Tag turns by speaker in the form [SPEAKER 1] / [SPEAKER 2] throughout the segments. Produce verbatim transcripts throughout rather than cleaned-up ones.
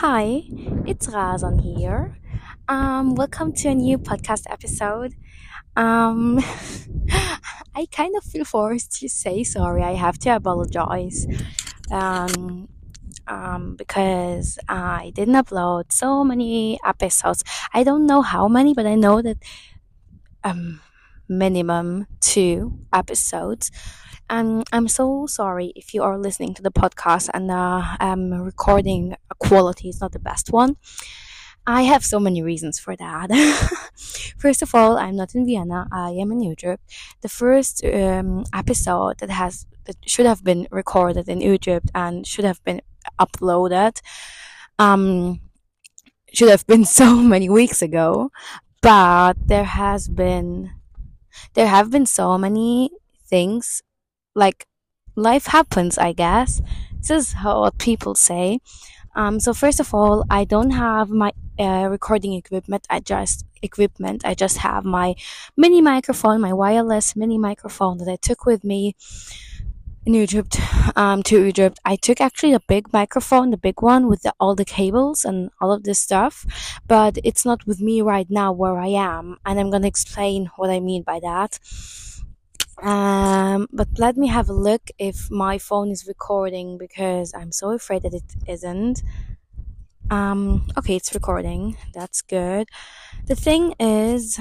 [SPEAKER 1] Hi, it's Razan here. Um, welcome to a new podcast episode. Um, I kind of feel forced to say sorry. I have to apologize. Um, um, because I didn't upload so many episodes. I don't know how many, but I know that um minimum two episodes. Um, I'm so sorry if you are listening to the podcast and uh, um recording quality is not the best one. I have so many reasons for that. First of all, I'm not in Vienna. I am in Egypt. The first um, episode that has that should have been recorded in Egypt and should have been uploaded um, should have been so many weeks ago. But there has been there have been so many things, like life happens. I guess this is how what people say. Um, so first of all, I don't have my uh, recording equipment. I just equipment. I just have my mini microphone, my wireless mini microphone that I took with me in Egypt. Um, to Egypt, I took actually the big microphone, the big one with the, all the cables and all of this stuff. But it's not with me right now where I am, and I'm gonna explain what I mean by that. Um, but let me have a look if my phone is recording because I'm so afraid that it isn't. Um, okay, it's recording. That's good. The thing is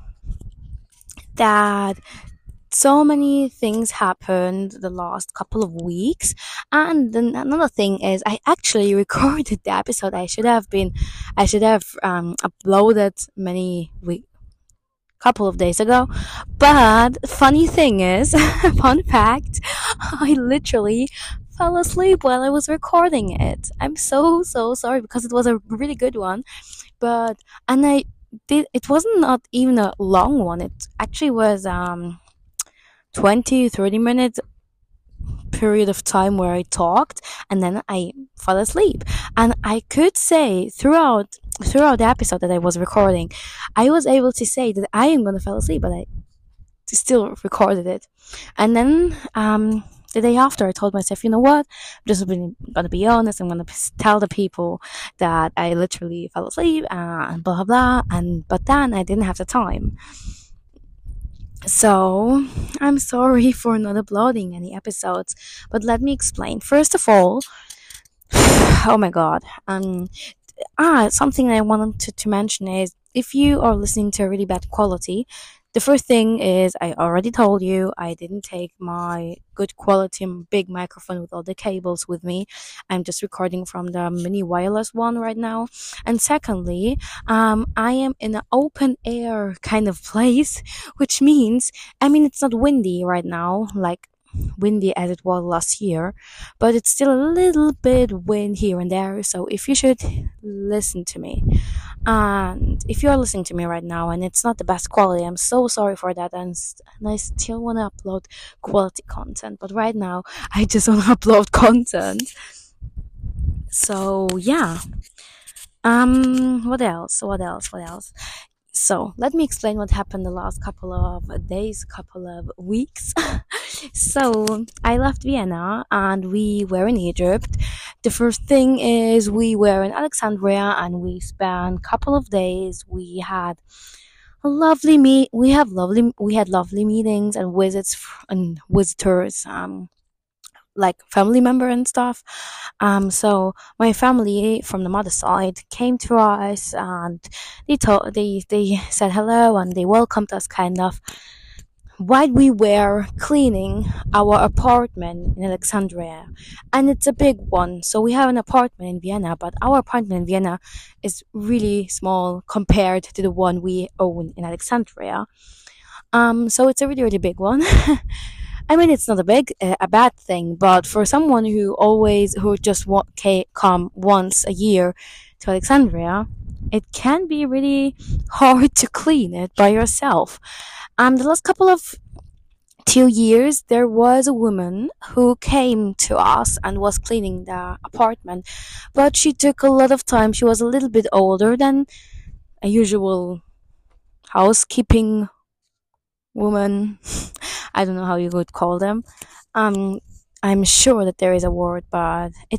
[SPEAKER 1] that so many things happened the last couple of weeks, and then another thing is I actually recorded the episode. I should have been, I should have um uploaded many week couple of days ago. But funny thing is, fun fact, I literally fell asleep while I was recording it. I'm so so sorry because it was a really good one. But and I did it wasn't not even a long one. It actually was um twenty thirty minutes period of time where I talked and then I fell asleep. And I could say throughout throughout the episode that I was recording, I was able to say that I am gonna fall asleep, but I still recorded it. And then um the day after I told myself, you know what, I'm just been, gonna be honest, I'm gonna tell the people that I literally fell asleep uh, and blah blah blah, and but then I didn't have the time. So, I'm sorry for not uploading any episodes, but let me explain. First of all, oh my god, um, ah, something I wanted to, to mention is if you are listening to a really bad quality, the first thing is I already told you I didn't take my good quality big microphone with all the cables with me. I'm just recording from the mini wireless one right now. And secondly, um, I am in an open air kind of place, which means, I mean, it's not windy right now, like windy as it was last year, but it's still a little bit wind here and there. So if you should listen to me, and if you are listening to me right now and it's not the best quality, I'm so sorry for that. And, and I still want to upload quality content, but right now I just want to upload content. So yeah. Um, what else? What else? What else? So let me explain what happened the last couple of days, couple of weeks. So I left Vienna and we were in Egypt. The first thing is we were in Alexandria and we spent a couple of days. We had a lovely meet. We have lovely. We had lovely meetings and visits and visitors. Um, like family member and stuff. Um, so my family from the mother side came to us and they told they they said hello and they welcomed us kind of while we were cleaning our apartment in Alexandria. And it's a big one. So we have an apartment in Vienna, but our apartment in Vienna is really small compared to the one we own in Alexandria. Um, so it's a really, really big one. I mean, it's not a big, uh, a bad thing, but for someone who always, who just wa- ca- come once a year to Alexandria, it can be really hard to clean it by yourself. Um, the last couple of two years, there was a woman who came to us and was cleaning the apartment, but she took a lot of time. She was a little bit older than a usual housekeeping woman. I don't know how you would call them. Um, I'm sure that there is a word, but it's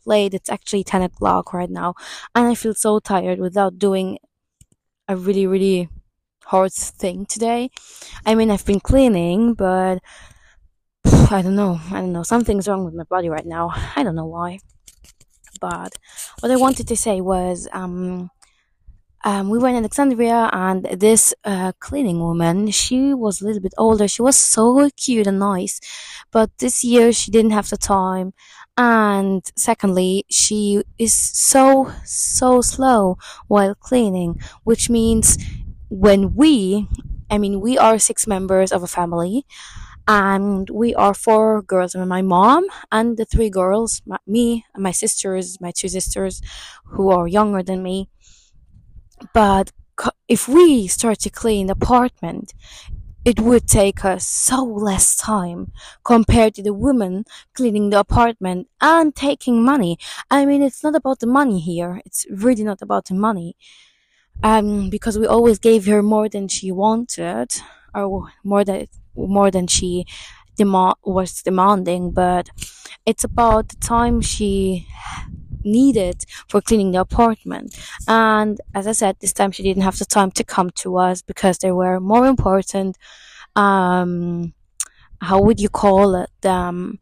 [SPEAKER 1] late. It's actually ten o'clock right now, and I feel so tired without doing a really, really hard thing today. I mean, I've been cleaning, but I don't know. I don't know. Something's wrong with my body right now. I don't know why. But what I wanted to say was, um, um, we were in Alexandria, and this uh, cleaning woman, she was a little bit older. She was so cute and nice, but this year she didn't have the time. And secondly, she is so, so slow while cleaning, which means when we, I mean, we are six members of a family, and we are four girls, and my mom and the three girls, my, me and my sisters, my two sisters who are younger than me. But co- if we start to clean the apartment, it would take us so less time compared to the woman cleaning the apartment and taking money. I mean, it's not about the money here. It's really not about the money. Um, because we always gave her more than she wanted, or more than more than she demand was demanding. But it's about the time she needed for cleaning the apartment. And as I said, this time she didn't have the time to come to us because there were more important, um, how would you call it? Um,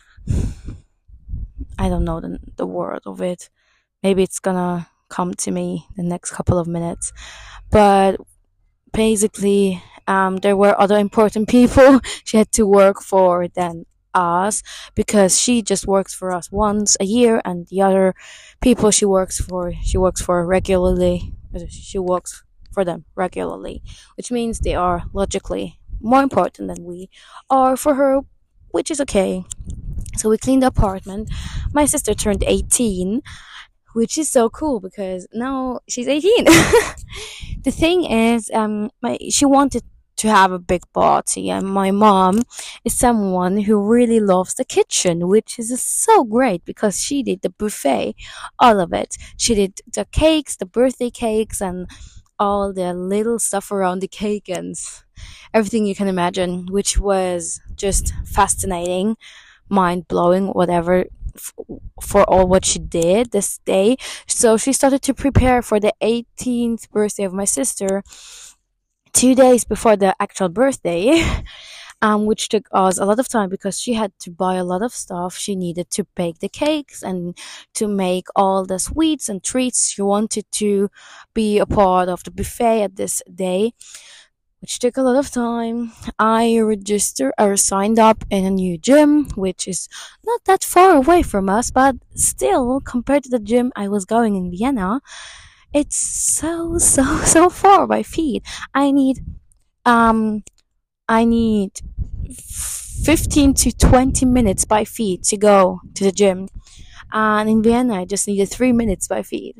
[SPEAKER 1] I don't know the, the word of it. Maybe it's gonna come to me the next couple of minutes. But basically, um, there were other important people she had to work for than us, because she just works for us once a year, and the other people she works for, she works for regularly. She works for them regularly, which means they are logically more important than we are for her, which is okay. So we cleaned the apartment. My sister turned eighteen, which is so cool because now she's eighteen. The thing is, um, my she wanted to have a big party, and my mom is someone who really loves the kitchen, which is so great because she did the buffet, all of it. She did the cakes, the birthday cakes, and all the little stuff around the cake and everything you can imagine, which was just fascinating, mind blowing, whatever, f- for all what she did this day. So she started to prepare for the eighteenth birthday of my sister two days before the actual birthday. Um, which took us a lot of time because she had to buy a lot of stuff. She needed to bake the cakes and to make all the sweets and treats she wanted to be a part of the buffet at this day, which took a lot of time. I registered or signed up in a new gym, which is not that far away from us, but still, compared to the gym I was going in Vienna, it's so, so, so far by feet. I need, um, I need fifteen to twenty minutes by feet to go to the gym. And in Vienna, I just needed three minutes by feet.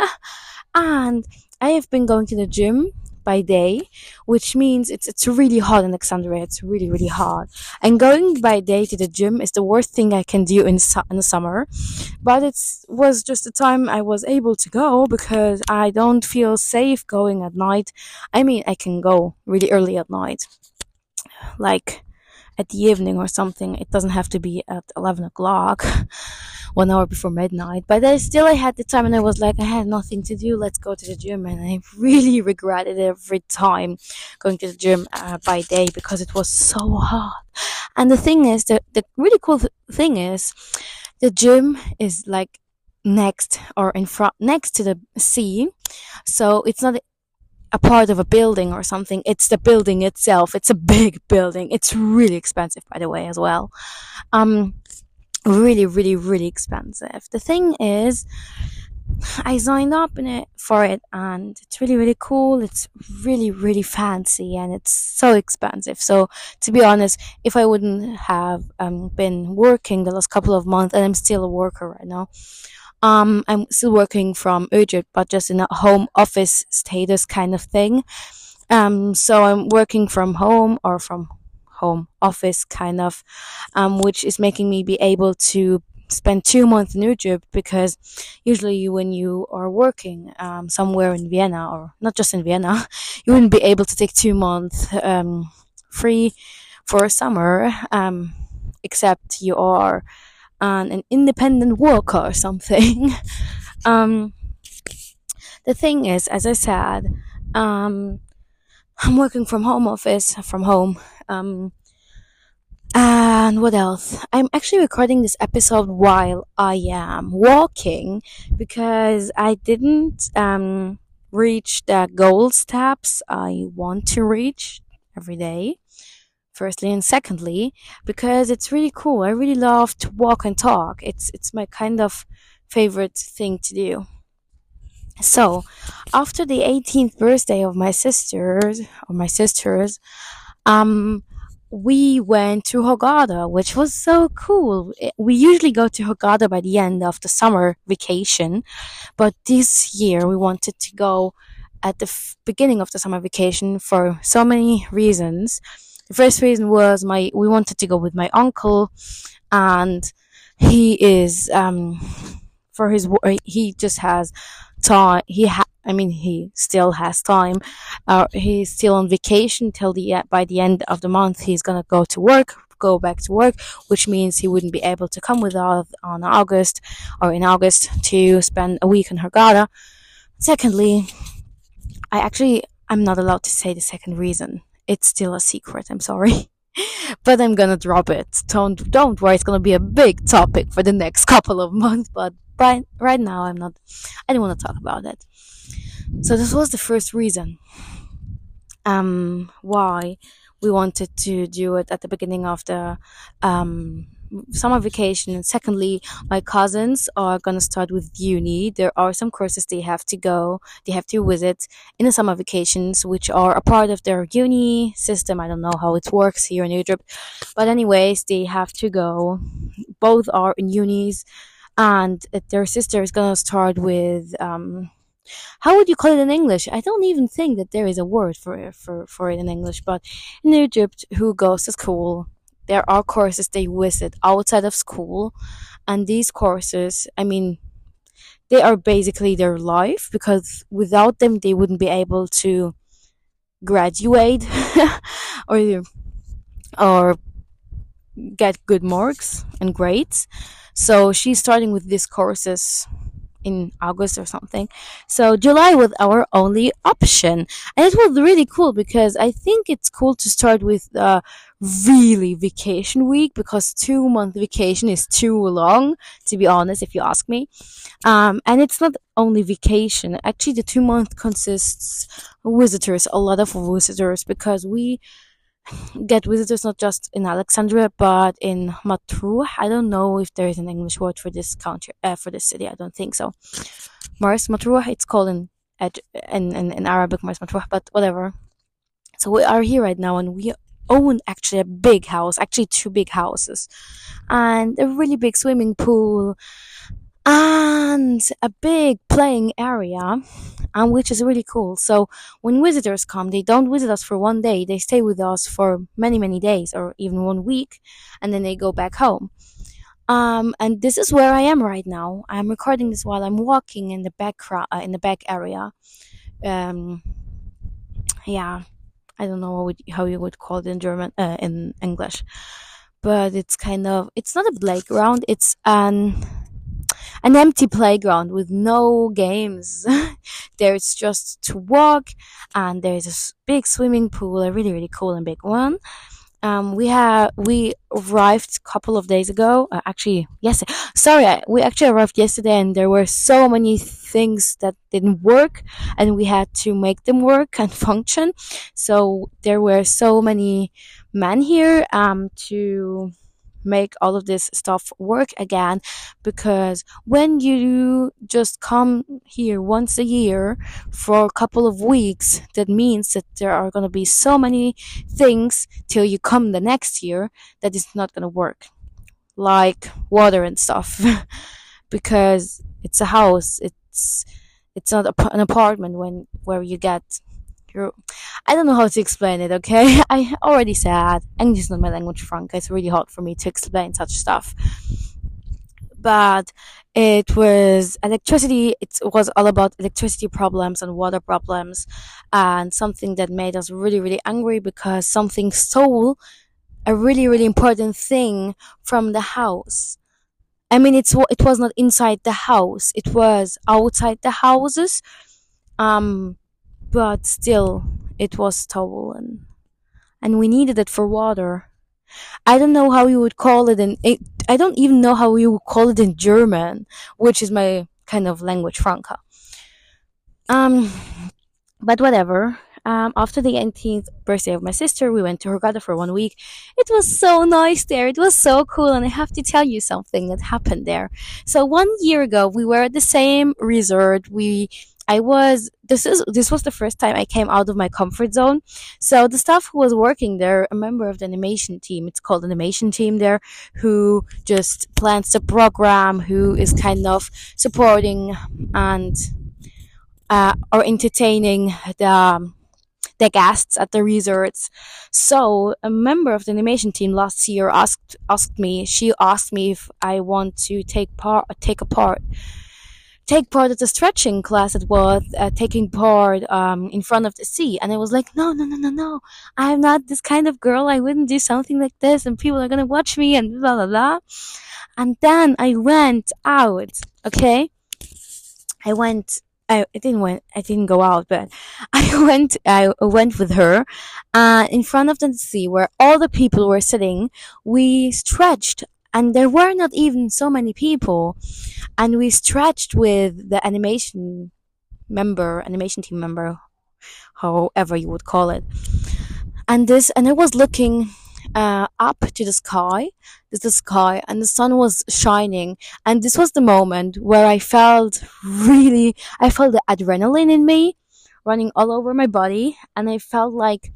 [SPEAKER 1] And I have been going to the gym by day, which means it's it's really hot in Alexandria. It's really, really hot. And going by day to the gym is the worst thing I can do in, su- in the summer. But it was just the time I was able to go because I don't feel safe going at night. I mean, I can go really early at night, like at the evening or something. It doesn't have to be at eleven o'clock, one hour before midnight. But I still, I had the time and I was like, I had nothing to do. Let's go to the gym. And I really regretted every time going to the gym uh, by day because it was so hot. And the thing is, the, the really cool th- thing is, the gym is like next or in front, next to the sea. So it's not a part of a building or something. It's the building itself. It's a big building. It's really expensive, by the way, as well. Um, really, really, really expensive. The thing is, I signed up in it for it, and it's really, really cool. It's really, really fancy, and it's so expensive. So, to be honest, if I wouldn't have um been working the last couple of months, and I'm still a worker right now, um, I'm still working from Egypt, but just in a home office status kind of thing. Um, so I'm working from home or from home office kind of, um, which is making me be able to spend two months in Egypt because usually when you are working um, somewhere in Vienna, or not just in Vienna, you wouldn't be able to take two months um, free for summer, um, except you are and an independent worker or something. um, the thing is, as I said, um, I'm working from home office from home. Um, and what else? I'm actually recording this episode while I am walking because I didn't um, reach the goal steps I want to reach every day. Firstly, and secondly, because it's really cool. I really love to walk and talk. It's it's my kind of favorite thing to do. So, after the eighteenth birthday of my sisters, of my sisters, um, we went to Hogada, which was so cool. It- We usually go to Hogada by the end of the summer vacation, but this year we wanted to go at the f- beginning of the summer vacation for so many reasons. The first reason was my we wanted to go with my uncle, and he is um for his wo- he just has time. He ha- I mean, he still has time. Uh, he's still on vacation till the uh, by the end of the month. He's gonna go to work, go back to work, which means he wouldn't be able to come with us on August or in August to spend a week in Hurghada. Secondly, I actually I'm not allowed to say the second reason. It's still a secret. I'm sorry. But I'm gonna drop it. Don't don't worry, it's gonna be a big topic for the next couple of months. But right right now, I'm not. I don't want to talk about it. So this was the first reason. Um, why we wanted to do it at the beginning of the um summer vacation, and secondly, my cousins are gonna start with uni. There are some courses they have to go, they have to visit in the summer vacations, which are a part of their uni system. I don't know how it works here in Egypt, but anyways, they have to go. Both are in unis, and their sister is gonna start with um how would you call it in English? I don't even think that there is a word for for for it in English. But in Egypt, who goes to school, there are courses they visit outside of school, and these courses, I mean, they are basically their life because without them, they wouldn't be able to graduate or or get good marks and grades. So she's starting with these courses in August or something. So July was our only option. And it was really cool because I think it's cool to start with a really vacation week because two month vacation is too long, to be honest, if you ask me. Um, and it's not only vacation. Actually, the two month consists of visitors, a lot of visitors, because we get visitors not just in Alexandria but in Matruh. I don't know if there is an English word for this country, uh, for this city. I don't think so. Mars Matruh, it's called in, in, in, in Arabic Mars Matruh, but whatever. So we are here right now and we own actually a big house, actually two big houses, and a really big swimming pool and a big playing area, um, which is really cool. So when visitors come, they don't visit us for one day; they stay with us for many, many days, or even one week, and then they go back home. Um, and this is where I am right now. I'm recording this while I'm walking in the back cra- uh, in the back area. Um, yeah, I don't know what, how you would call it in German, uh, in English, but it's kind of it's not a playground. It's an an empty playground with no games. There's just to walk, and there's a s- big swimming pool, a really really cool and big one. Um, we have we arrived a couple of days ago. Uh, actually, yes, sorry, I- we actually arrived yesterday, and there were so many things that didn't work, and we had to make them work and function. So there were so many men here um to make all of this stuff work again, because when you just come here once a year for a couple of weeks, that means that there are going to be so many things till you come the next year that is not going to work, like water and stuff. Because it's a house, it's it's not a, an apartment when where you get your I don't know how to explain it, okay? I already said English is not my language, Franca. It's really hard for me to explain such stuff. But it was electricity, it was all about electricity problems and water problems, and something that made us really, really angry because something stole a really, really important thing from the house. I mean, it's wa- it was not inside the house, it was outside the houses. Um, but still, it was stolen, and we needed it for water. I don't know how you would call it in it, I don't even know how you would call it in German, which is my kind of language franca. Um, but whatever. Um, after the eighteenth birthday of my sister, we went to Hurghada for one week. It was so nice there. It was so cool, and I have to tell you something that happened there. So one year ago, we were at the same resort. We, I was. This is this was the first time I came out of my comfort zone. So the staff who was working there, a member of the animation team, it's called animation team there, who just plans the program, who is kind of supporting and uh, or entertaining the um, the guests at the resorts. So a member of the animation team last year asked asked me. She asked me if I want to take part take a part take part of the stretching class that was uh, taking part um, in front of the sea. And I was like, no, no, no, no, no. I'm not this kind of girl. I wouldn't do something like this, and people are gonna watch me and blah blah blah. And then I went out. Okay, I went. I, I didn't went. I didn't go out, but I went. I went with her, uh, in front of the sea where all the people were sitting. We stretched, and there were not even so many people, and we stretched with the animation member, animation team member, however you would call it. And this, and I was looking uh, up to the sky, to the sky, and the sun was shining. And this was the moment where I felt really, I felt the adrenaline in me running all over my body, and I felt like,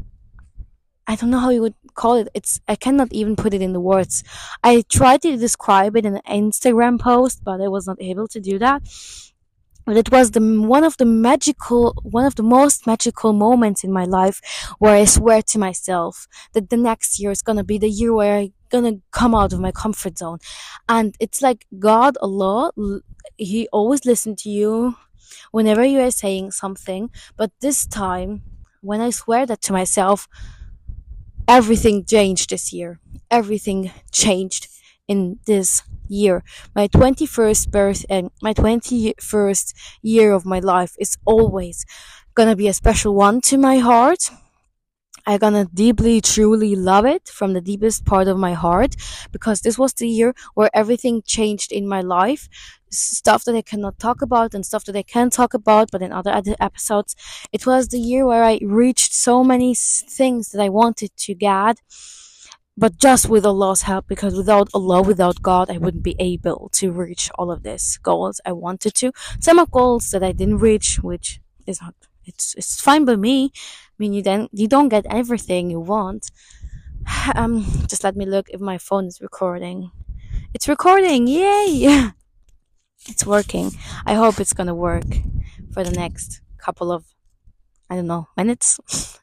[SPEAKER 1] I don't know how you would call it. It's, I cannot even put it in the words. I tried to describe it in an Instagram post, but I was not able to do that. But it was the one of the magical, one of the most magical moments in my life, where I swear to myself that the next year is gonna be the year where I'm gonna come out of my comfort zone. And it's like God, Allah, He always listened to you whenever you are saying something. But this time, when I swear that to myself, everything changed this year. Everything changed in this year. My twenty-first birth and my twenty-first year of my life is always gonna be a special one to my heart. I'm gonna deeply, truly love it from the deepest part of my heart, because this was the year where everything changed in my life. Stuff that I cannot talk about and stuff that I can talk about, but in other other episodes. It was the year where I reached so many things that I wanted to get, but just with Allah's help, because without Allah, without God, I wouldn't be able to reach all of these goals I wanted to. Some are goals that I didn't reach, which is not, it's, it's fine by me. I mean, you then, you don't get everything you want. Um, just let me look if my phone is recording. It's recording, yay! It's working. I hope it's gonna work for the next couple of, I don't know, minutes.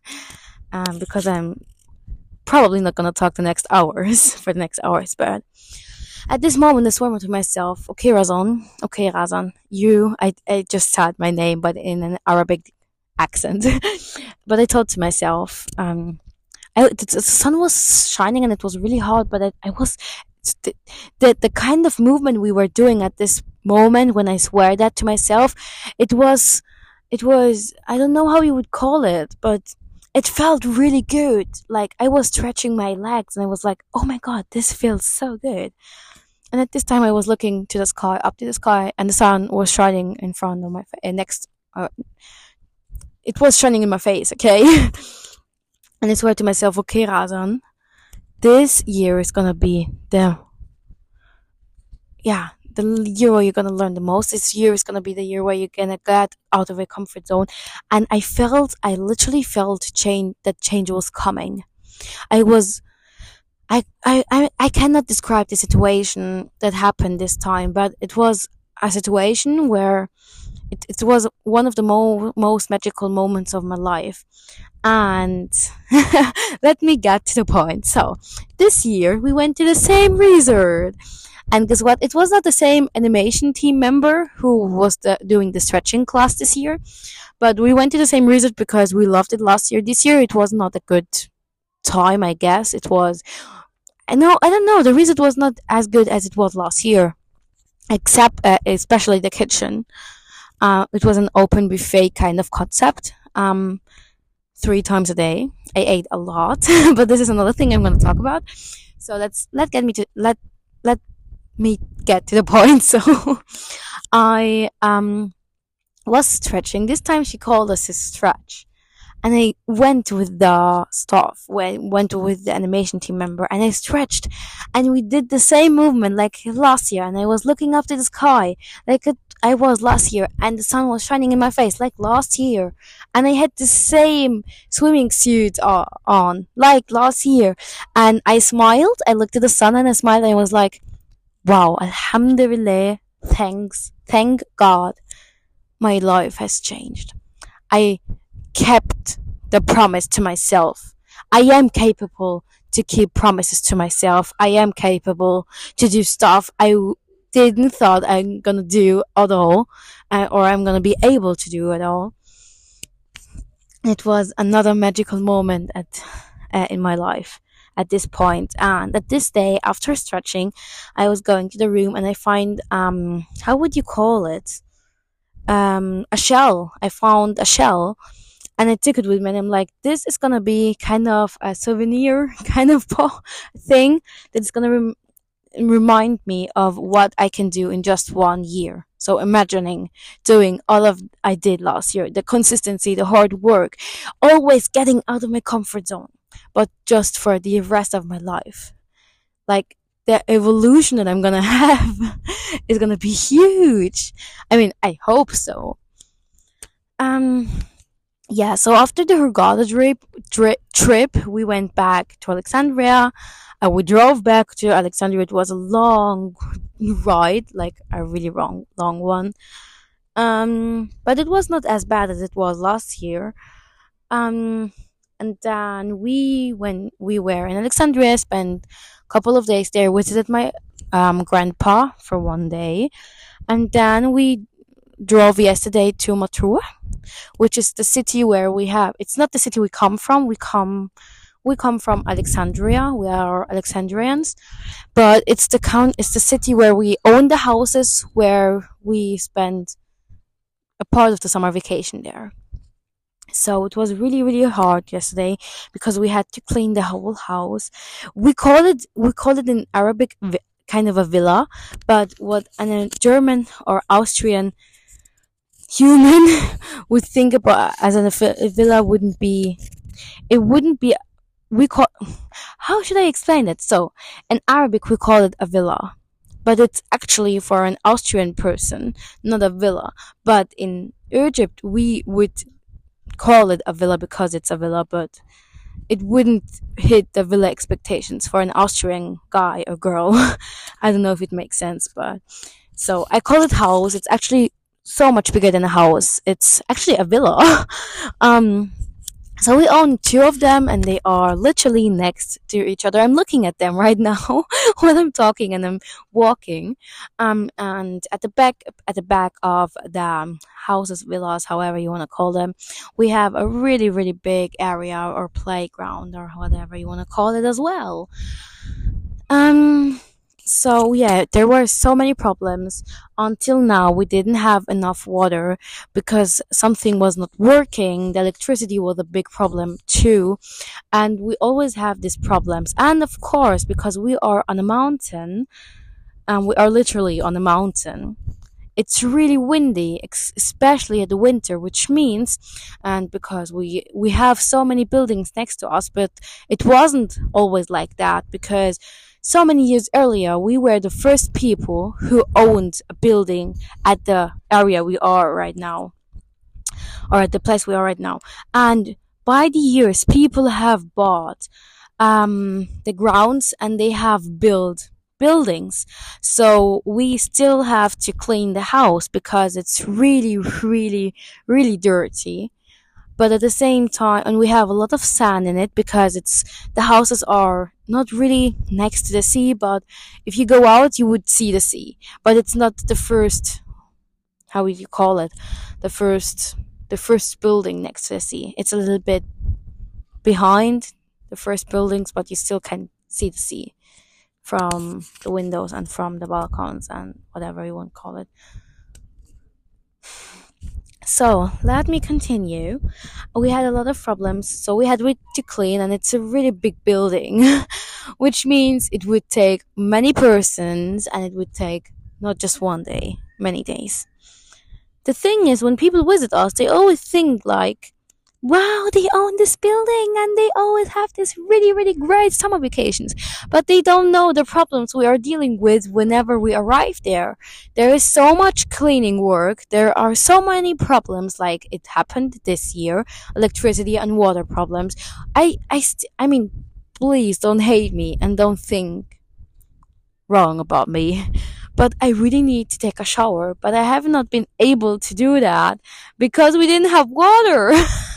[SPEAKER 1] um, because I'm probably not gonna talk the next hours for the next hours, but at this moment I swore to myself, okay Razan, okay Razan, you, I, I just said my name but in an Arabic accent. But I thought to myself, um, I, the, the sun was shining and it was really hot, but I, I was, the, the, the kind of movement we were doing at this moment when I swear that to myself, it was, it was, I don't know how you would call it, but it felt really good. Like I was stretching my legs and I was like, oh my god, this feels so good. And at this time I was looking to the sky, up to the sky, and the sun was shining in front of my fa- uh, next, uh, it was shining in my face, okay? And I swear to myself, okay Razan, this year is gonna be the, yeah, the year where you're gonna learn the most. This year is gonna be the year where you're gonna get out of your comfort zone. And I felt, I literally felt change, that change was coming. I was, I, I, I, I cannot describe the situation that happened this time, but it was a situation where it, it was one of the mo- most magical moments of my life. And let me get to the point. So this year we went to the same resort. And guess what? It was not the same animation team member who was the, doing the stretching class this year, but we went to the same resort because we loved it last year. This year it was not a good time, I guess. It was, I know, I don't know. The result was not as good as it was last year, except uh, especially the kitchen. Uh, it was an open buffet kind of concept. Um, three times a day. I ate a lot, but this is another thing I'm going to talk about. So let's let get me to let let me get to the point. So I um was stretching. This time she called us to stretch. And I went with the staff, went, went with the animation team member, and I stretched. And we did the same movement like last year. And I was looking up to the sky like it, I was last year. And the sun was shining in my face like last year. And I had the same swimming suit uh, on like last year. And I smiled. I looked at the sun and I smiled. And I was like, wow, Alhamdulillah. Thanks. Thank God. My life has changed. I kept the promise to myself. I am capable to keep promises to myself. I am capable to do stuff I w- didn't thought I'm gonna do at all, uh, or I'm gonna be able to do at all. It was another magical moment at uh, in my life at this point. And at this day, after stretching, I was going to the room and I find um how would you call it? Um, a shell. I found a shell and I took it with me. And I'm like, this is gonna be kind of a souvenir kind of po- thing that's gonna rem- remind me of what I can do in just one year. So imagining doing all of I did last year, the consistency, the hard work, always getting out of my comfort zone, but just for the rest of my life. Like the evolution that I'm gonna have is gonna be huge. I mean, I hope so. Um, yeah, so after the Hurghada trip, tri- trip, we went back to Alexandria. Uh, we drove back to Alexandria. It was a long ride, like a really long, long one. Um, but it was not as bad as it was last year. Um, and then we, when we were in Alexandria, spent a couple of days there, visited my um, grandpa for one day. And then we drove yesterday to Matrua, which is the city where we have it's not the city we come from we come we come from Alexandria. We are Alexandrians, but it's the count it's the city where we own the houses where we spend a part of the summer vacation there. So it was really really hard yesterday because we had to clean the whole house. We call it we call it in Arabic vi- kind of a villa, but what an, a German or Austrian human would think about as an, a villa wouldn't be it wouldn't be we call how should I explain it? So in Arabic we call it a villa, but it's actually for an Austrian person, not a villa. But in Egypt we would call it a villa because it's a villa, but it wouldn't hit the villa expectations for an Austrian guy or girl. I don't know if it makes sense, but so I call it house. It's actually so much bigger than a house. It's actually a villa. um, so we own two of them, and they are literally next to each other. I'm looking at them right now when I'm talking and I'm walking. Um, and at the back, at the back of the um, houses, villas, however you want to call them, we have a really, really big area or playground or whatever you want to call it as well. Um, so yeah, there were so many problems. Until now, we didn't have enough water because something was not working. The electricity was a big problem too. And we always have these problems. And of course, because we are on a mountain, and we are literally on a mountain, it's really windy, ex- especially at the winter, which means, and because we we have so many buildings next to us, but it wasn't always like that because so many years earlier we were the first people who owned a building at the area we are right now, or at the place we are right now. And by the years, people have bought um, the grounds and they have built buildings. So we still have to clean the house because it's really, really, really dirty. But at the same time, and we have a lot of sand in it because it's the houses are not really next to the sea, but if you go out, you would see the sea. But it's not the first, how would you call it? The first, the first building next to the sea. It's a little bit behind the first buildings, but you still can see the sea. from the windows and from the balcons and whatever you want to call it. So let me continue. We had a lot of problems, so we had it to clean, and it's a really big building, which means it would take many persons, and it would take not just one day, many days. The thing is, when people visit us, they always think like, wow, they own this building and they always have this really, really great summer vacations. But they don't know the problems we are dealing with whenever we arrive there. There is so much cleaning work. There are so many problems, like it happened this year, electricity and water problems. I, I, st- I mean, please don't hate me and don't think wrong about me. But I really need to take a shower, but I have not been able to do that because we didn't have water.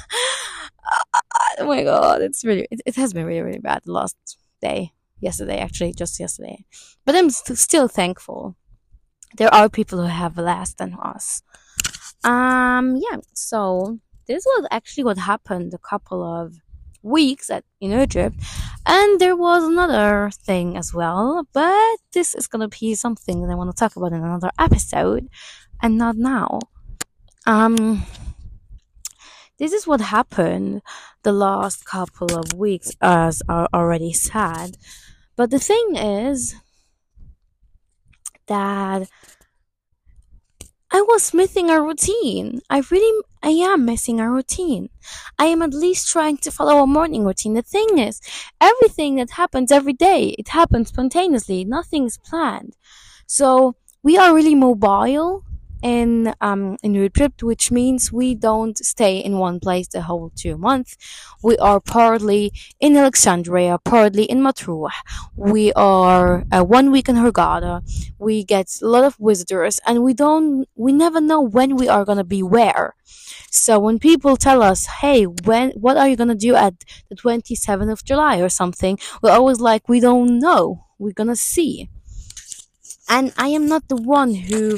[SPEAKER 1] Oh my god, it's really, it, it has been really, really bad the last day. Yesterday, actually, just yesterday. But I'm st- still thankful. There are people who have less than us. Um, yeah, so this was actually what happened a couple of weeks at in Egypt. And there was another thing as well, but this is gonna be something that I want to talk about in another episode and not now. Um, this is what happened the last couple of weeks, as I already said. But the thing is that I was missing a routine. I really, I am missing a routine. I am at least trying to follow a morning routine. The thing is, everything that happens every day, it happens spontaneously. Nothing is planned. So we are really mobile in um in Egypt, which means we don't stay in one place the whole two months. We are partly in Alexandria, partly in Matruh. We are uh, one week in Hurghada. We get a lot of visitors, and we don't we never know when we are gonna be where. So when people tell us, "Hey, when what are you gonna do at the twenty-seventh of July or something?" We're always like, "We don't know. We're gonna see." And I am not the one who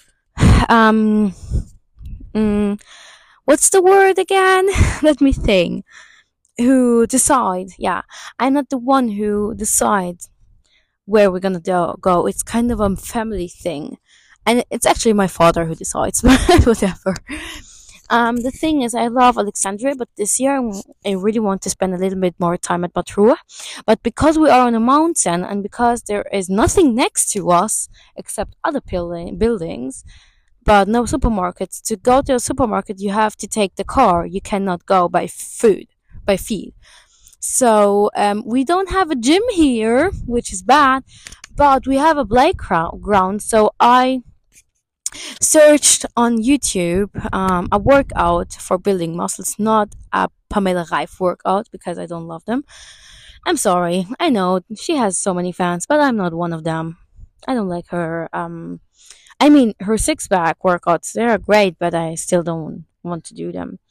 [SPEAKER 1] um mm, what's the word again? Let me think. Who decide? Yeah, I'm not the one who decides where we're gonna do- go. It's kind of a family thing, and it's actually my father who decides. But whatever. Um, the thing is, I love Alexandria, but this year I really want to spend a little bit more time at Batruah. But because we are on a mountain and because there is nothing next to us except other building- buildings, but no supermarkets, to go to a supermarket, you have to take the car. You cannot go by food, by feet. So um, we don't have a gym here, which is bad, but we have a playground. So I searched on YouTube um, a workout for building muscles, not a Pamela Reif workout because I don't love them. I'm sorry. I know she has so many fans, but I'm not one of them. I don't like her. Um, I mean, her six pack workouts, they are great, but I still don't want to do them.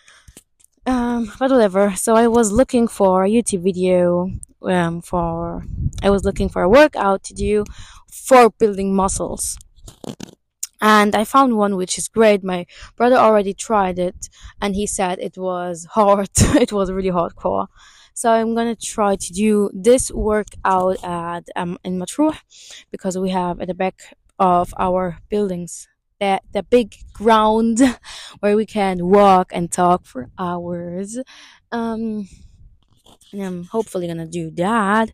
[SPEAKER 1] Um, but whatever. So I was looking for a YouTube video um, for, I was looking for a workout to do for building muscles. And I found one which is great. My brother already tried it and he said it was hard. It was really hardcore. So I'm gonna try to do this workout at um in Matruh because we have at the back of our buildings the the big ground where we can walk and talk for hours. Um, and I'm hopefully gonna do that.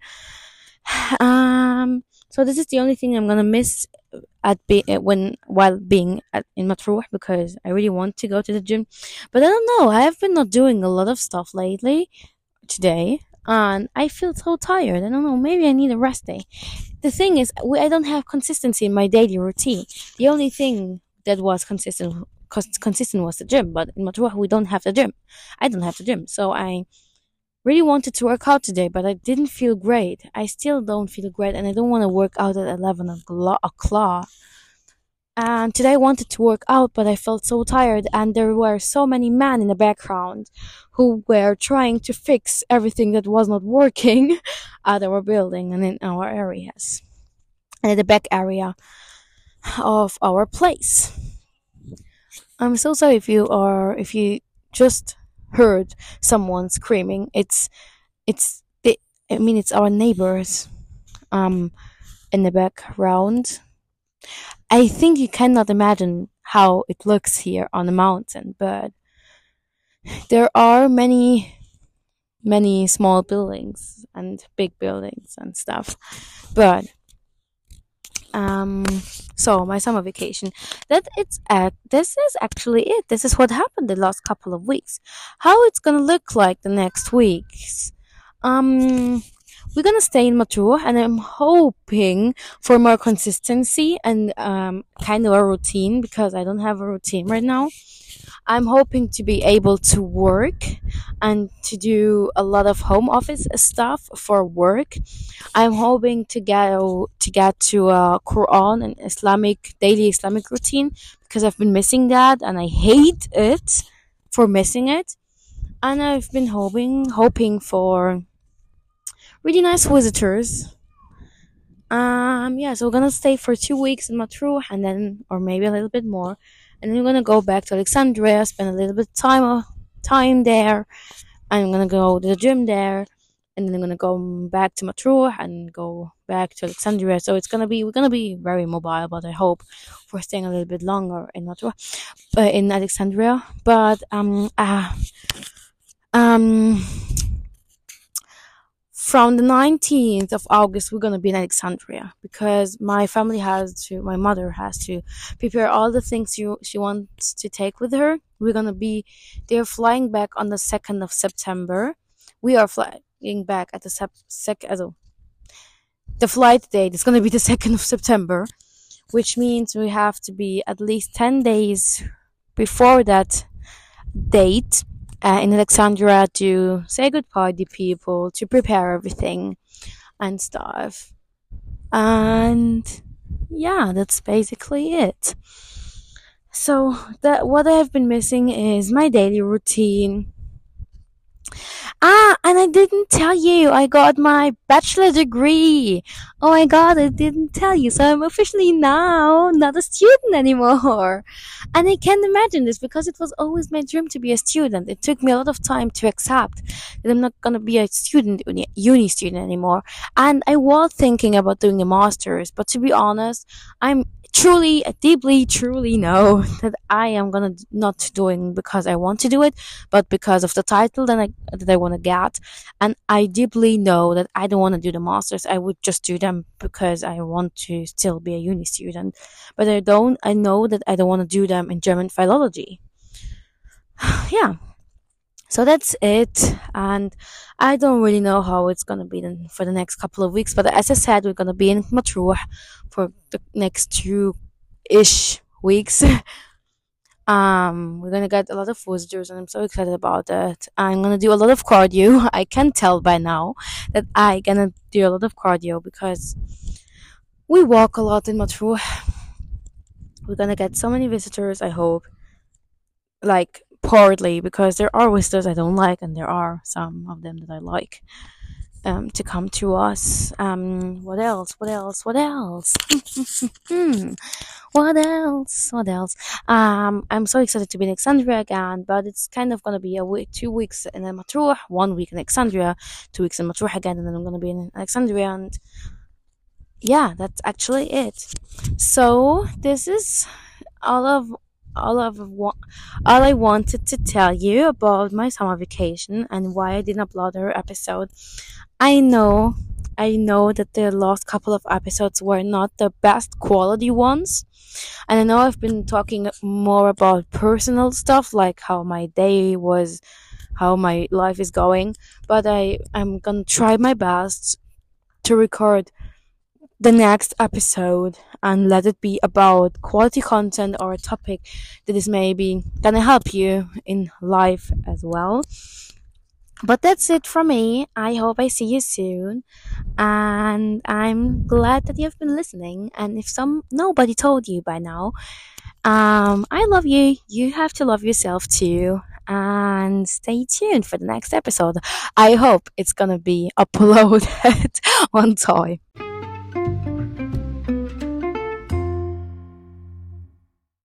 [SPEAKER 1] Um, so this is the only thing I'm gonna miss at be when while being at, in Matruh because I really want to go to the gym, but I don't know. I have been not doing a lot of stuff lately today, and I feel so tired. I don't know. Maybe I need a rest day. The thing is, we, I don't have consistency in my daily routine. The only thing that was consistent cons- consistent was the gym, but in Matruh we don't have the gym. I don't have the gym, so I really wanted to work out today, but I didn't feel great. I still don't feel great, and I don't want to work out at eleven o'clock. And today I wanted to work out, but I felt so tired, and there were so many men in the background who were trying to fix everything that was not working at our building and in our areas, and in the back area of our place. I'm so sorry if you are, if you just heard someone screaming. It's, it's the, I mean, it's our neighbors. um in the background. I think you cannot imagine how it looks here on the mountain, but there are many many small buildings and big buildings and stuff. But um so my summer vacation, that it's at this is actually it. This is what happened the last couple of weeks. How it's gonna look like the next weeks. um we're gonna stay in Matur, and I'm hoping for more consistency and um kind of a routine, because I don't have a routine right now. I'm hoping to be able to work and to do a lot of home office stuff for work. I'm hoping to get to get to a Quran and Islamic daily Islamic routine, because I've been missing that and I hate it for missing it. And I've been hoping hoping for really nice visitors. Um yeah, so we're gonna stay for two weeks in Matruh, and then or maybe a little bit more, and then we're gonna go back to Alexandria, spend a little bit time of time there. I'm gonna go to the gym there, and then I'm gonna go back to Matruh and go back to Alexandria. So it's gonna be we're gonna be very mobile, but I hope we're staying a little bit longer in Matruh, uh, in Alexandria. But um uh, um from the nineteenth of August, we're gonna be in Alexandria, because my family has to, my mother has to prepare all the things she, she wants to take with her. We're gonna be, they're flying back on the second of September. We are flying back at the sep, sec, also, the flight date is gonna be the second of September, which means we have to be at least ten days before that date uh, in Alexandria to say goodbye to people, to prepare everything and stuff. And yeah, that's basically it. So that what I've been missing is my daily routine. Ah, and I didn't tell you, I got my bachelor degree. Oh my god, I didn't tell you. So I'm officially now not a student anymore. And I can't imagine this, because it was always my dream to be a student. It took me a lot of time to accept that I'm not gonna be a student, uni, uni student anymore. And I was thinking about doing a master's, but to be honest, I'm truly, deeply, truly know that I am gonna not doing because I want to do it, but because of the title that I that I want to get. And I deeply know that I don't want to do the masters. I would just do them because I want to still be a uni student. But I don't. I know that I don't want to do them in German philology. Yeah. So that's it, and I don't really know how it's gonna be then for the next couple of weeks. But as I said, we're gonna be in Matruh for the next two ish weeks. Um, we're gonna get a lot of visitors, and I'm so excited about that. I'm gonna do a lot of cardio. I can tell by now that I gonna do a lot of cardio, because we walk a lot in Matruh. We're gonna get so many visitors, I hope. Like, partly because there are visitors I don't like, and there are some of them that I like. Um, to come to us. Um, what else? What else? What else? Hmm. What else? What else? Um, I'm so excited to be in Alexandria again, but it's kind of gonna be a week, two weeks in Matruh, one week in Alexandria, two weeks in Matruh again, and then I'm gonna be in Alexandria, and yeah, that's actually it. So this is all of all of what all I wanted to tell you about my summer vacation and why I didn't upload her episode. I know, I know that the last couple of episodes were not the best quality ones, and I know I've been talking more about personal stuff, like how my day was, how my life is going, but I I'm gonna try my best to record the next episode and let it be about quality content or a topic that is maybe gonna help you in life as well. But that's it from me. I hope I see you soon, and I'm glad that you've been listening. And if some nobody told you by now, um I love you. You have to love yourself too, and stay tuned for the next episode. I hope it's gonna be uploaded on time.